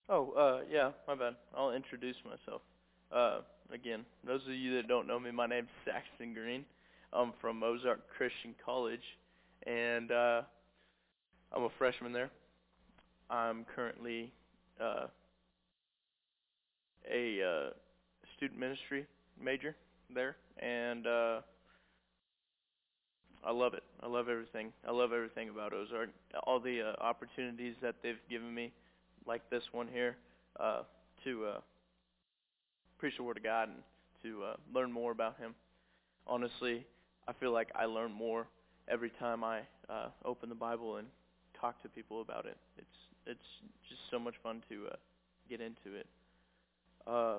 Oh, yeah, my bad. I'll introduce myself. Again, those of you that don't know me, my name's Saxton Green. I'm from Ozark Christian College, and I'm a freshman there. I'm currently uh, a student ministry major there, and I love it. I love everything. I love everything about Ozark. All the opportunities that they've given me, like this one here, uh, to preach the Word of God and to learn more about Him. Honestly, I feel like I learn more every time I open the Bible and talk to people about it. It's just so much fun to get into it. Uh,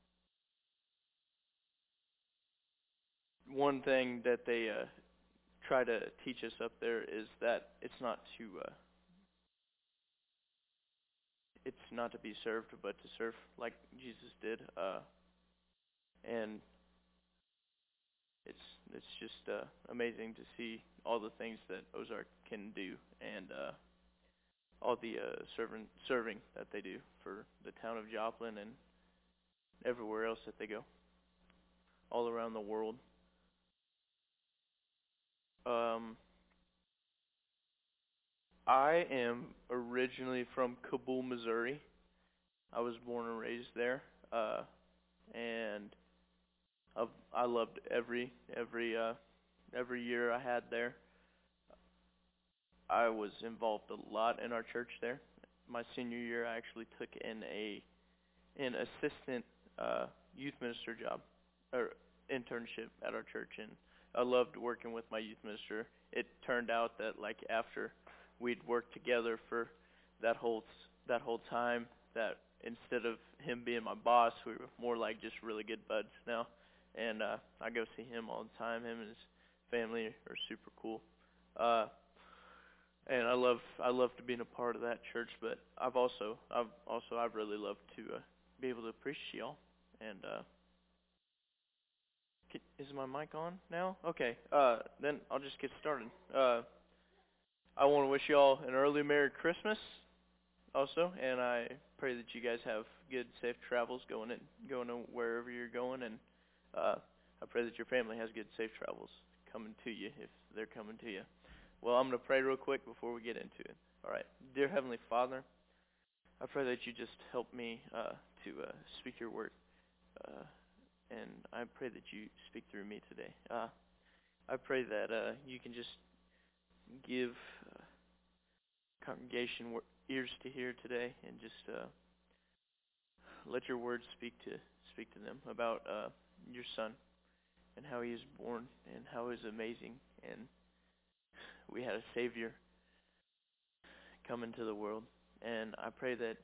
One thing that they try to teach us up there is that it's not to be served, but to serve like Jesus did. And it's just amazing to see all the things that Ozark can do and all the serving that they do for the town of Joplin and everywhere else that they go, all around the world. Um, I am originally from Kabul, Missouri. I was born and raised there, and I loved every year I had there. I was involved a lot in our church there. My senior year, I actually took in an assistant youth minister job or internship at our church, and I loved working with my youth minister. It turned out that like after we'd worked together for that whole time, that instead of him being my boss, we were more like just really good buds now. And I go see him all the time. Him and his family are super cool. Uh, and I love to be in a part of that church, but I've really loved to be able to preach to y'all. And is my mic on now? Okay. Then I'll just get started. I want to wish y'all an early Merry Christmas, also, and I pray that you guys have good, safe travels going to wherever you're going, and I pray that your family has good, safe travels coming to you if they're coming to you. Well, I'm going to pray real quick before we get into it. All right. Dear Heavenly Father, I pray that you just help me to speak your word, and I pray that you speak through me today. I pray that you can just give congregation ears to hear today, and just let your word speak to them about your Son and how he is born and how he is amazing, and we had a Savior come into the world. And I pray that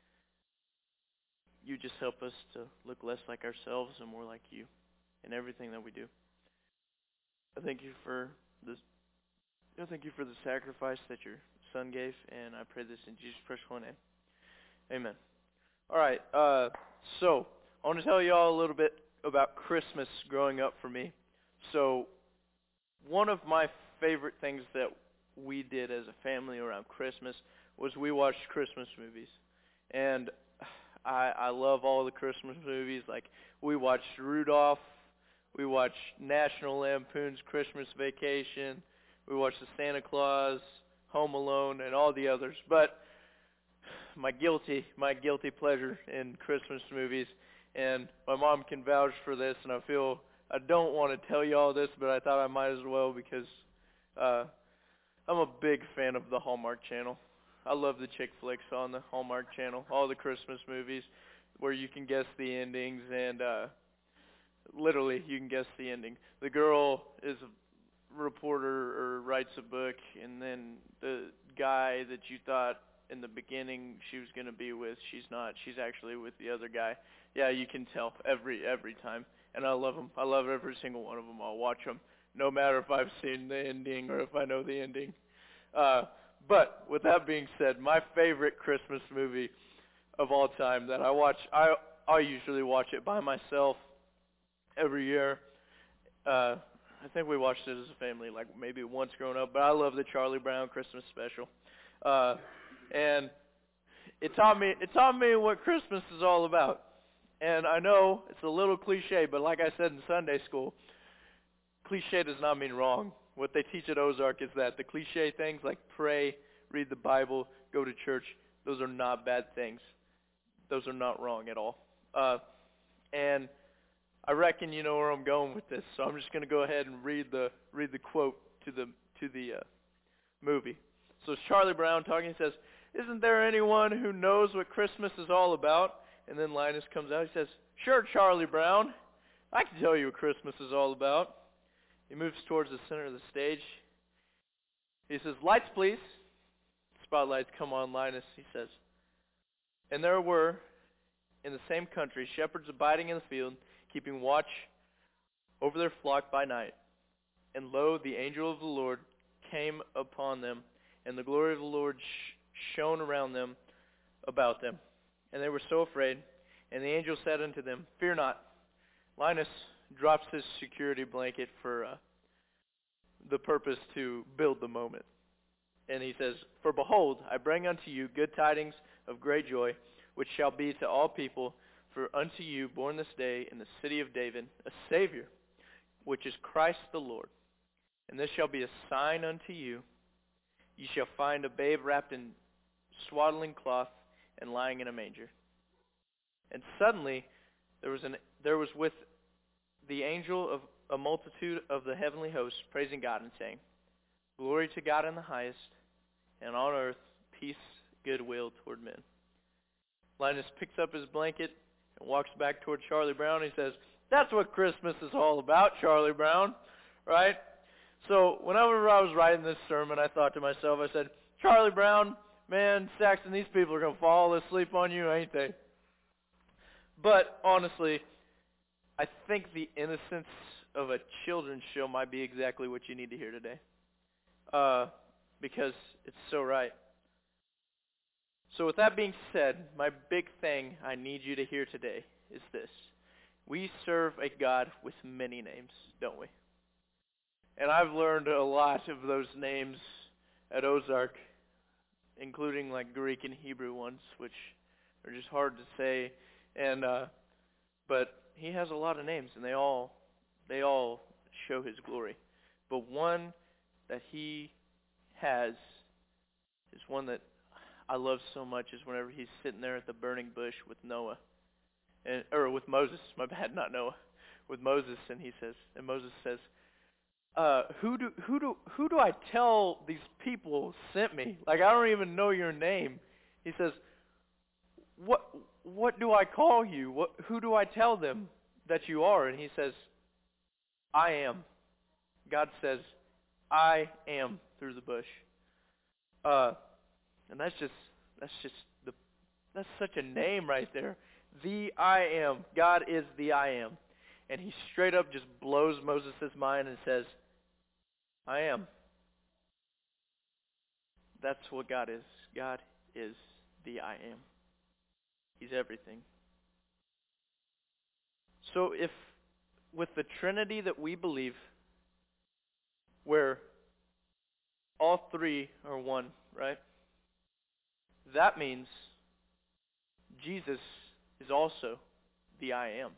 you just help us to look less like ourselves and more like you in everything that we do. I thank you for this. I thank you for the sacrifice that your Son gave, and I pray this in Jesus' precious name. Amen. All right. So I want to tell you all a little bit about Christmas growing up for me. So one of my favorite things that we did as a family around Christmas was we watched Christmas movies. And I love all the Christmas movies. Like, we watched Rudolph, we watched National Lampoon's Christmas Vacation, we watched The Santa Claus, Home Alone, and all the others. But my guilty pleasure in Christmas movies, and my mom can vouch for this, and I don't want to tell you all this, but I thought I might as well because I'm a big fan of the Hallmark Channel. I love the chick flicks on the Hallmark Channel, all the Christmas movies where you can guess the endings, and literally you can guess the ending. The girl is a reporter or writes a book, and then the guy that you thought in the beginning she was going to be with, she's not. She's actually with the other guy. Yeah, you can tell every time. And I love them. I love every single one of them. I'll watch them no matter if I've seen the ending or if I know the ending. But with that being said, my favorite Christmas movie of all time that I watch, I usually watch it by myself every year. I think we watched it as a family like maybe once growing up, but I love the Charlie Brown Christmas special. And It taught me what Christmas is all about. And I know it's a little cliche, but like I said in Sunday school, cliche does not mean wrong. What they teach at Ozark is that the cliche things like pray, read the Bible, go to church, those are not bad things. Those are not wrong at all. And I reckon you know where I'm going with this, so I'm just going to go ahead and read the quote to the movie. So it's Charlie Brown talking. He says, "Isn't there anyone who knows what Christmas is all about?" And then Linus comes out. He says, "Sure, Charlie Brown. I can tell you what Christmas is all about." He moves towards the center of the stage. He says, "Lights, please." Spotlights come on Linus. He says, "And there were, in the same country, shepherds abiding in the field, keeping watch over their flock by night. And lo, the angel of the Lord came upon them, and the glory of the Lord shone around them, about them. And they were so afraid. And the angel said unto them, Fear not." Linus drops his security blanket for the purpose to build the moment. And he says, "For behold, I bring unto you good tidings of great joy, which shall be to all people. For unto you born this day in the city of David a Savior, which is Christ the Lord. And this shall be a sign unto you. Ye shall find a babe wrapped in swaddling cloth and lying in a manger." And suddenly there was with the angel of a multitude of the heavenly hosts praising God and saying, "Glory to God in the highest, and on earth peace, goodwill toward men." Linus picks up his blanket and walks back toward Charlie Brown. He says, "That's what Christmas is all about, Charlie Brown." Right? So whenever I was writing this sermon, I thought to myself, I said, "Charlie Brown, man, Saxon, these people are going to fall asleep on you, ain't they?" But honestly, I think the innocence of a children's show might be exactly what you need to hear today. Because it's so right. So with that being said, my big thing I need you to hear today is this. We serve a God with many names, don't we? And I've learned a lot of those names at Ozark, including like Greek and Hebrew ones, which are just hard to say. And but he has a lot of names, and they all show his glory. But one that he has is one that I love so much, is whenever he's sitting there at the burning bush with Noah, or with Moses. My bad, not Noah. With Moses, and Moses says, "Who do I tell these people sent me? Like, I don't even know your name." He says, "What do I call you? Who do I tell them that you are?" And he says, "I am." God says, "I am," through the bush. And that's such a name right there. The I am. God is the I am. And he straight up just blows Moses' mind and says, "I am." That's what God is. God is the I am. He's everything. So if with the Trinity that we believe, where all three are one, right? That means Jesus is also the I am.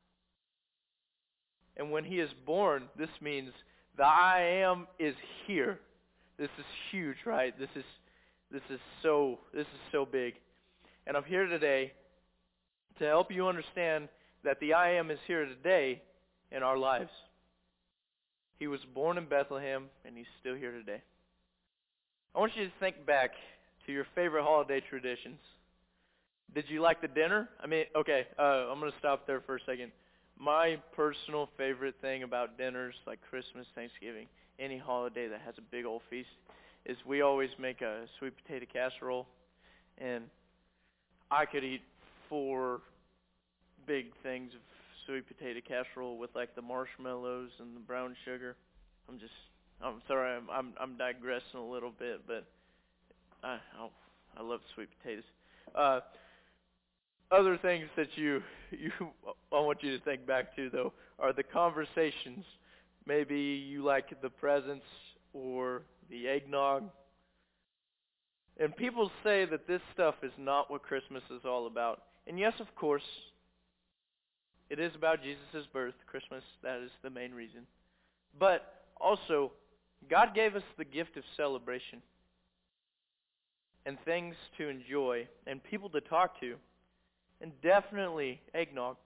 And when he is born, this means the I am is here. This is huge, right? This is so big. And I'm here today to help you understand that the I am is here today in our lives. He was born in Bethlehem, and he's still here today. I want you to think back to your favorite holiday traditions. Did you like the dinner? I'm going to stop there for a second. My personal favorite thing about dinners, like Christmas, Thanksgiving, any holiday that has a big old feast, is we always make a sweet potato casserole. And I could eat 4 big things of sweet potato casserole with like the marshmallows and the brown sugar. I'm sorry, I'm digressing a little bit, but I love sweet potatoes. Other things that I want you to think back to, though, are the conversations. Maybe you like the presents or the eggnog. And people say that this stuff is not what Christmas is all about. And yes, of course, it is about Jesus' birth, Christmas. That is the main reason. But also, God gave us the gift of celebration and things to enjoy and people to talk to, and definitely eggnog.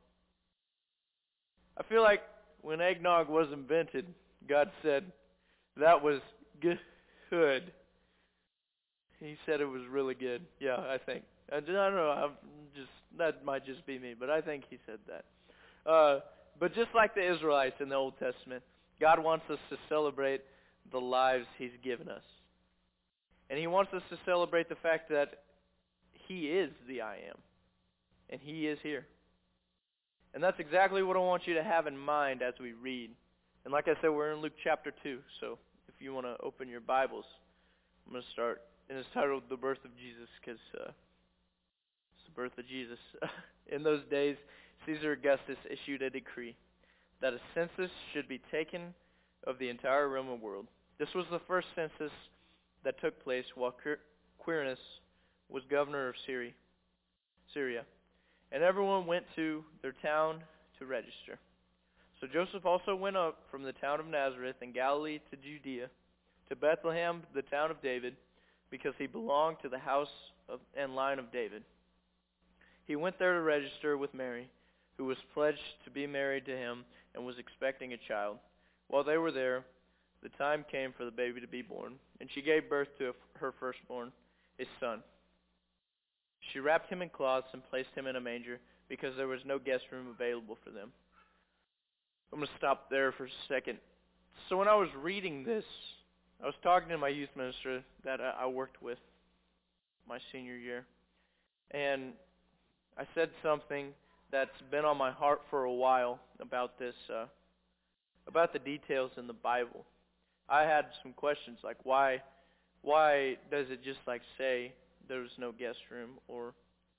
I feel like when eggnog was invented, God said that was good. He said it was really good. Yeah, I think. I don't know. That might just be me, but I think he said that. But just like the Israelites in the Old Testament, God wants us to celebrate the lives He's given us. And He wants us to celebrate the fact that He is the I Am. And He is here. And that's exactly what I want you to have in mind as we read. And like I said, we're in Luke chapter 2. So if you want to open your Bibles, I'm going to start. And it's titled The Birth of Jesus because it's the birth of Jesus. In those days, Caesar Augustus issued a decree that a census should be taken of the entire Roman world. This was the first census that took place while Quirinius was governor of Syria. And everyone went to their town to register. So Joseph also went up from the town of Nazareth in Galilee to Judea, to Bethlehem, the town of David, because he belonged to the house and line of David. He went there to register with Mary, who was pledged to be married to him and was expecting a child. While they were there, the time came for the baby to be born, and she gave birth to her firstborn, a son. She wrapped him in cloths and placed him in a manger because there was no guest room available for them. I'm going to stop there for a second. So when I was reading this, I was talking to my youth minister that I worked with my senior year, and I said something that's been on my heart for a while about this, about the details in the Bible. I had some questions like why does it just like say there was no guest room, or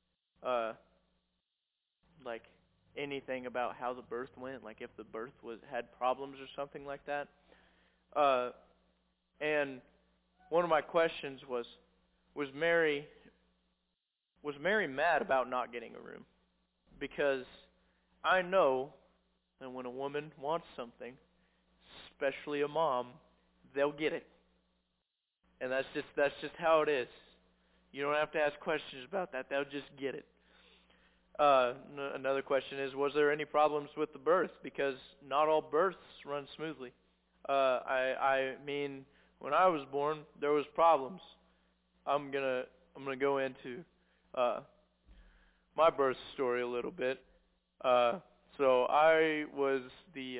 like anything about how the birth went, like if the birth had problems or something like that. And one of my questions was Mary mad about not getting a room? Because I know that when a woman wants something, especially a mom, they'll get it. And that's just how it is. You don't have to ask questions about that. They'll just get it. Another question is, was there any problems with the birth? Because not all births run smoothly. I mean, when I was born, there was problems. I'm gonna go into my birth story a little bit. So I was the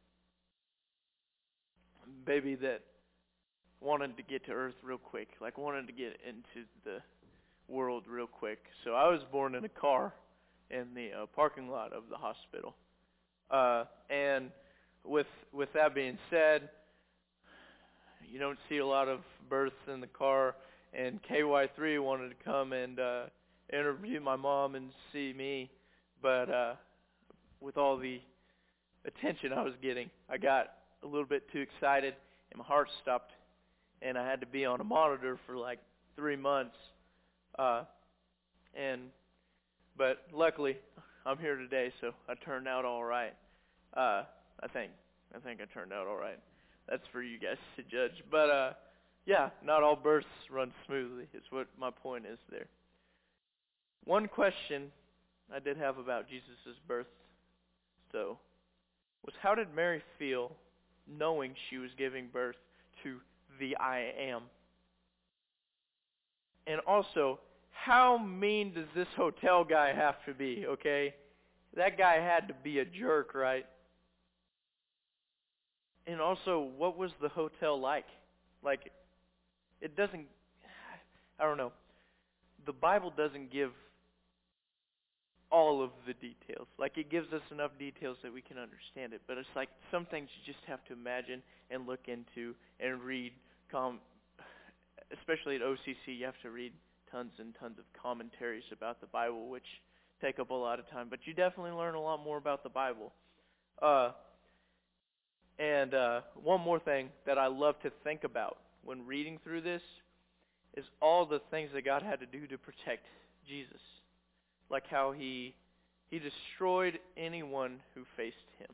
baby that wanted to get to Earth real quick, like wanted to get into the world real quick. So I was born in a car in the parking lot of the hospital. And with that being said, you don't see a lot of births in the car. And KY3 wanted to come and interview my mom and see me, but with all the attention I was getting, I got a little bit too excited, and my heart stopped, and I had to be on a monitor for like 3 months. But luckily, I'm here today, so I turned out all right. I think I turned out all right. That's for you guys to judge. But yeah, not all births run smoothly, is what my point is there. One question I did have about Jesus' birth, though, was how did Mary feel knowing she was giving birth to the I Am? And also, how mean does this hotel guy have to be, okay? That guy had to be a jerk, right? And also, what was the hotel like? Like, it doesn't, I don't know. The Bible doesn't give all of the details. Like, it gives us enough details that we can understand it. But it's like some things you just have to imagine and look into and read. Especially at OCC, you have to read tons and tons of commentaries about the Bible, which take up a lot of time. But you definitely learn a lot more about the Bible. And one more thing that I love to think about when reading through this is all the things that God had to do to protect Jesus. Like how he destroyed anyone who faced him.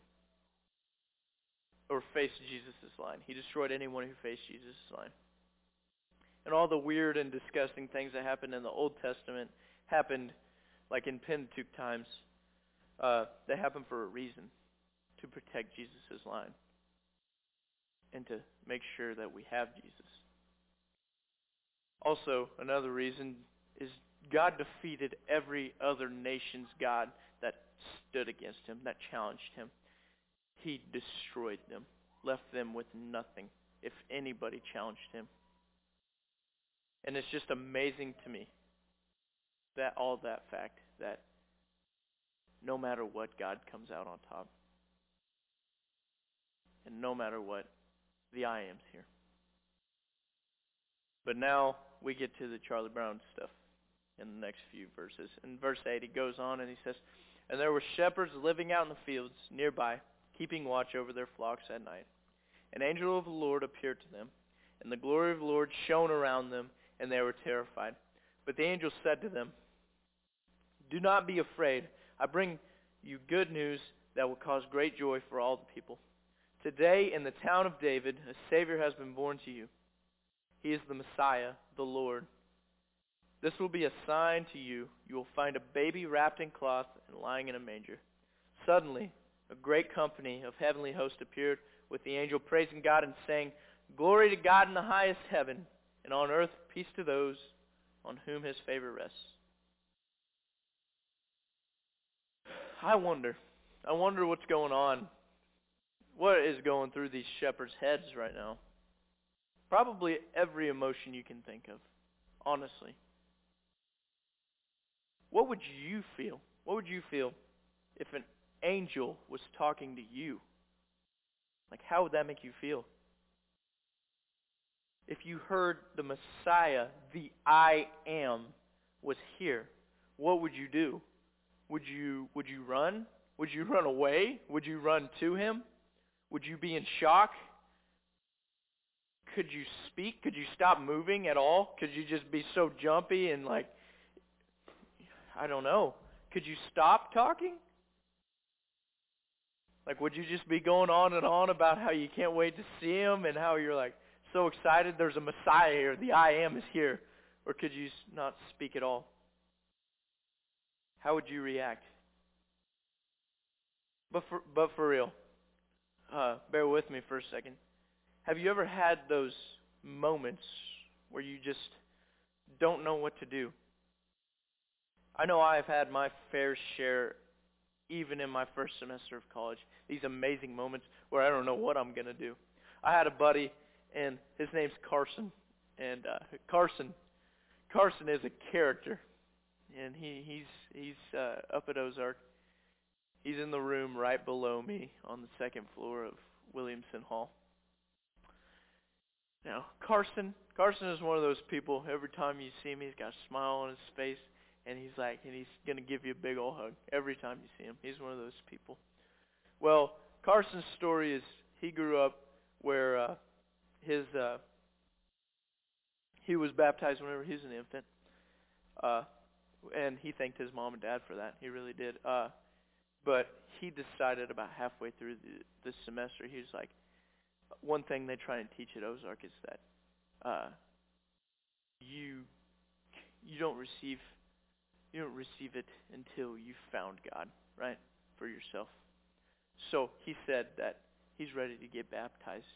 Or faced Jesus' line. He destroyed anyone who faced Jesus' line. And all the weird and disgusting things that happened in the Old Testament happened, like in Pentateuch times, they happened for a reason, to protect Jesus' line and to make sure that we have Jesus. Also, another reason is God defeated every other nation's god that stood against him, that challenged him. He destroyed them, left them with nothing if anybody challenged him. And it's just amazing to me that fact that no matter what, God comes out on top. And no matter what, the I am's here. But now we get to the Charlie Brown stuff in the next few verses. In verse 8, he goes on and he says, "And there were shepherds living out in the fields nearby, keeping watch over their flocks at night. An angel of the Lord appeared to them, and the glory of the Lord shone around them, and they were terrified. But the angel said to them, 'Do not be afraid. I bring you good news that will cause great joy for all the people. Today in the town of David, a Savior has been born to you. He is the Messiah, the Lord. This will be a sign to you. You will find a baby wrapped in cloth and lying in a manger.' Suddenly, a great company of heavenly hosts appeared with the angel, praising God and saying, 'Glory to God in the highest heaven, and on earth peace to those on whom his favor rests.'" I wonder what's going on. What is going through these shepherds' heads right now? Probably every emotion you can think of, honestly. What would you feel? What would you feel if an angel was talking to you? Like, how would that make you feel? If you heard the Messiah, the I am, was here, what would you do? Would you run? Would you run away? Would you run to him? Would you be in shock? Could you speak? Could you stop moving at all? Could you just be so jumpy and like, I don't know. Could you stop talking? Like, would you just be going on and on about how you can't wait to see him and how you're like so excited there's a Messiah here, the I am is here? Or could you not speak at all? How would you react? But for real, bear with me for a second. Have you ever had those moments where you just don't know what to do? I know I've had my fair share, even in my first semester of college, these amazing moments where I don't know what I'm going to do. I had a buddy, and his name's Carson. And Carson is a character. And he's up at Ozark. He's in the room right below me on the second floor of Williamson Hall. Now, Carson is one of those people, every time you see him, he's got a smile on his face, and he's going to give you a big old hug every time you see him. He's one of those people. Well, Carson's story is he grew up where he was baptized whenever he was an infant, and he thanked his mom and dad for that. He really did. But he decided about halfway through the semester, he was like, one thing they try and teach at Ozark is that you don't receive it until you've found God, right, for yourself. So he said that he's ready to get baptized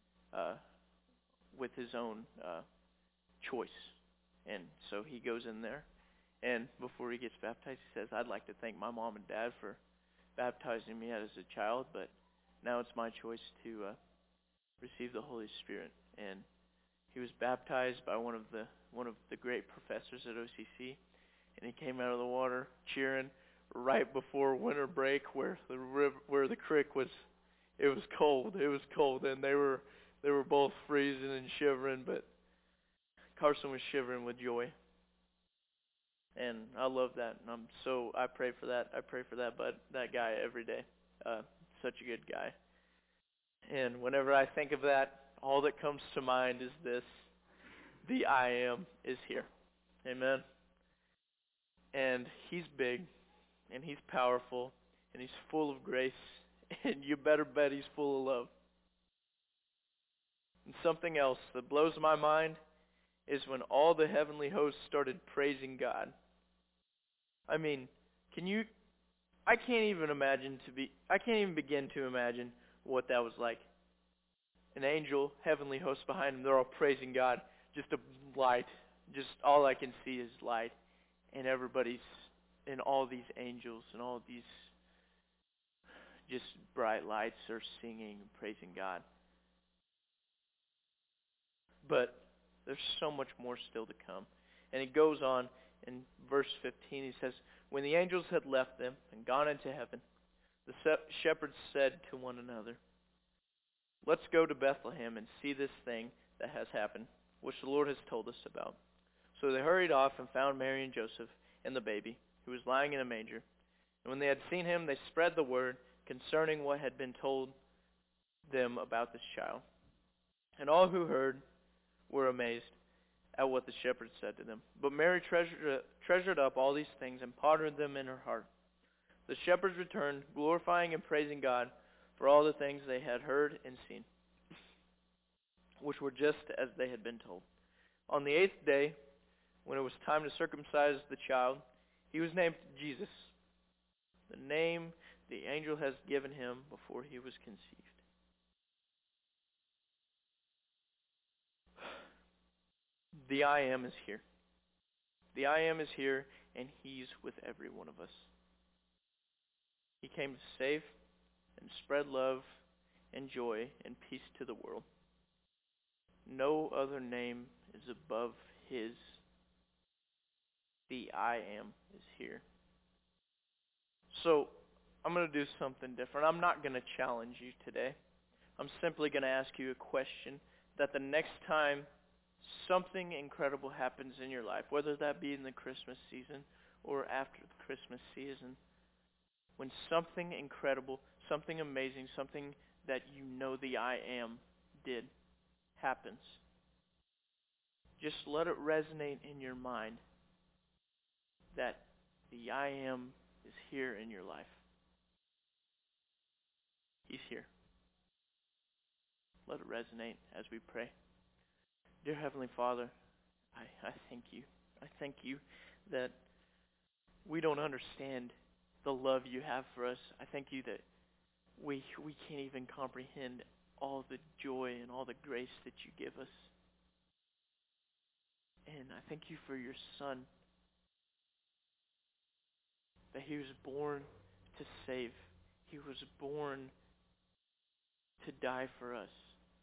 with his own choice. And so he goes in there, and before he gets baptized, he says, "I'd like to thank my mom and dad for baptizing me as a child, but now it's my choice to receive the Holy Spirit." And he was baptized by one of the great professors at OCC, and he came out of the water cheering right before winter break, where the creek was. It was cold, and they were both freezing and shivering, but Carson was shivering with joy. And I love that, and I pray for that. I pray for that guy every day. Such a good guy. And whenever I think of that, all that comes to mind is this: the I am is here. Amen. And he's big, and he's powerful, and he's full of grace, and you better bet he's full of love. And something else that blows my mind is when all the heavenly hosts started praising God. I mean, I can't even begin to imagine what that was like. An angel, heavenly host behind him, they're all praising God. Just a light. Just all I can see is light. And and all these angels and all these just bright lights are singing and praising God. But there's so much more still to come. And he goes on in verse 15, he says, when the angels had left them and gone into heaven, the shepherds said to one another, let's go to Bethlehem and see this thing that has happened, which the Lord has told us about. So they hurried off and found Mary and Joseph and the baby, who was lying in a manger. And when they had seen him, they spread the word concerning what had been told them about this child. And all who heard were amazed at what the shepherds said to them. But Mary treasured up all these things and pondered them in her heart. The shepherds returned, glorifying and praising God for all the things they had heard and seen, which were just as they had been told. On the 8th day, when it was time to circumcise the child, he was named Jesus, the name the angel has given him before he was conceived. The I am is here. The I am is here, and he's with every one of us. He came to save and spread love and joy and peace to the world. No other name is above his. The I am is here. So, I'm going to do something different. I'm not going to challenge you today. I'm simply going to ask you a question that the next time something incredible happens in your life, whether that be in the Christmas season or after the Christmas season, when something incredible, something amazing, something that you know the I am did happens, just let it resonate in your mind that the I am is here in your life. He's here. Let it resonate as we pray. Dear Heavenly Father, I thank you. I thank you that we don't understand the love you have for us. I thank you that we can't even comprehend all the joy and all the grace that you give us. And I thank you for your Son, that he was born to save. He was born to die for us.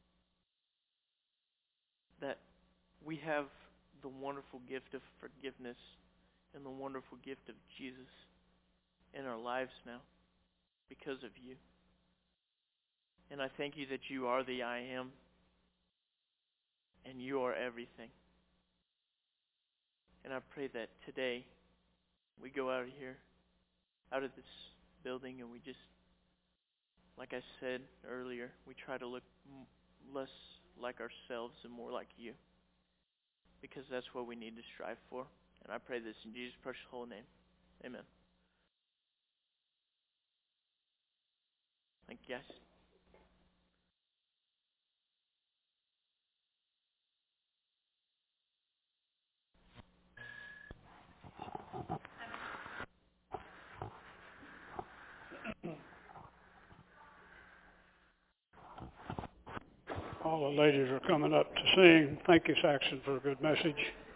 That we have the wonderful gift of forgiveness and the wonderful gift of Jesus in our lives now because of you. And I thank you that you are the I am, and you are everything. And I pray that today we go out of here, out of this building, and we just, like I said earlier, we try to look less like ourselves and more like you, because that's what we need to strive for. And I pray this in Jesus' precious holy name. Amen. Thank you, guys. All the ladies are coming up to sing. Thank you, Saxon, for a good message.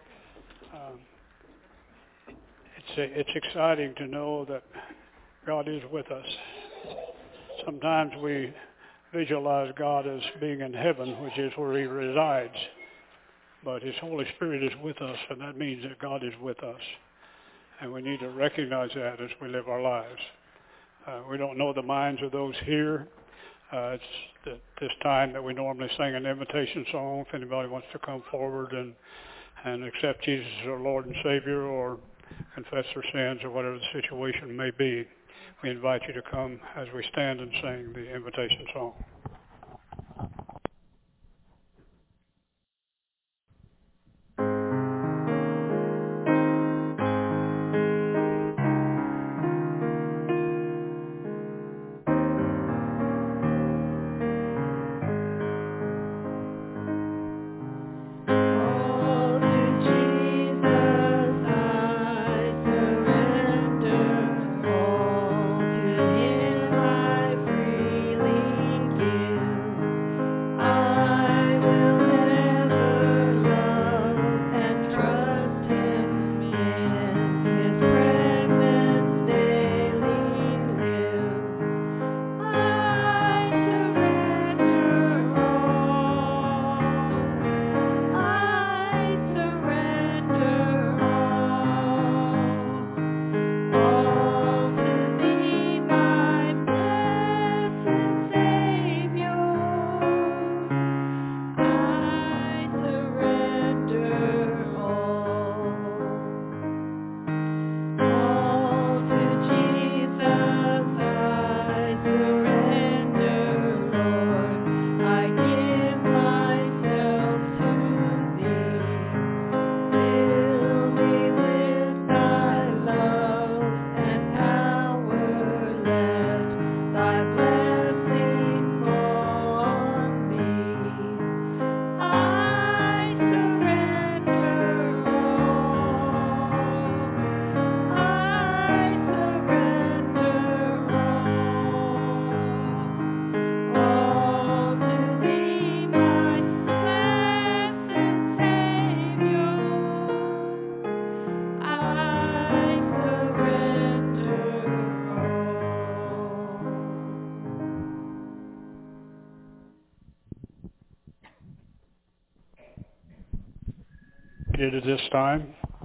It's exciting to know that God is with us. Sometimes we visualize God as being in heaven, which is where he resides. But his Holy Spirit is with us, and that means that God is with us. And we need to recognize that as we live our lives. We don't know the minds of those here. It's this time that we normally sing an invitation song. If anybody wants to come forward and accept Jesus as our Lord and Savior, or confess their sins, or whatever the situation may be, we invite you to come as we stand and sing the invitation song. seated at this time.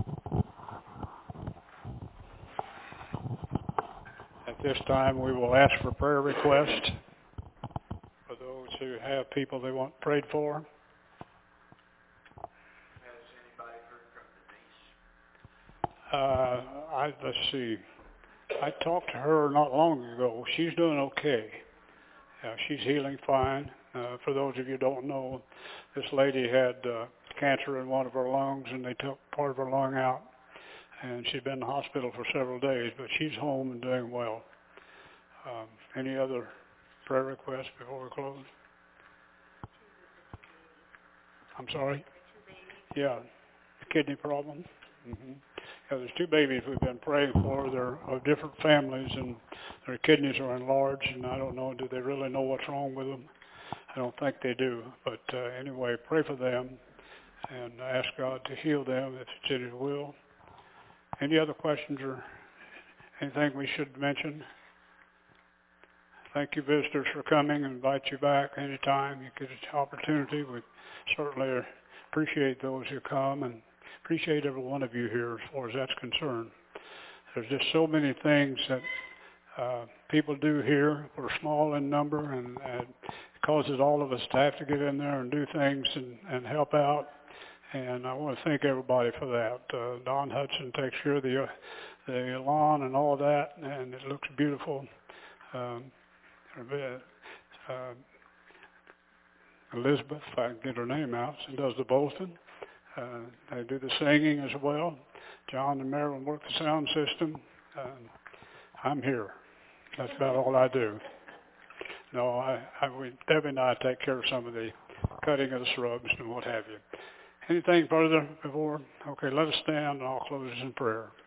At this time, we will ask for prayer requests for those who have people they want prayed for. Let's see. I talked to her not long ago. She's doing okay. She's healing fine. For those of you who don't know, this lady had cancer in one of her lungs, and they took part of her lung out. And she'd been in the hospital for several days, but she's home and doing well. Any other prayer requests before we close? I'm sorry? Yeah, the kidney problem. Mm-hmm. Yeah, there's two babies we've been praying for. They're of different families, and their kidneys are enlarged, and I don't know, do they really know what's wrong with them? I don't think they do. But anyway, pray for them and ask God to heal them if it's in His will. Any other questions or anything we should mention? Thank you, visitors, for coming, and invite you back anytime you get an opportunity. We certainly appreciate those who come and appreciate every one of you here as far as that's concerned. There's just so many things that people do here. We're small in number, and it causes all of us to have to get in there and do things and help out. And I want to thank everybody for that. Don Hudson takes care of the lawn and all that, and it looks beautiful. Elizabeth, if I can get her name out, she does the bolting. They do the singing as well. John and Marilyn work the sound system. I'm here. That's about all I do. No, Debbie and I take care of some of the cutting of the shrubs and what have you. Anything further before? Okay, let us stand and I'll close this in prayer.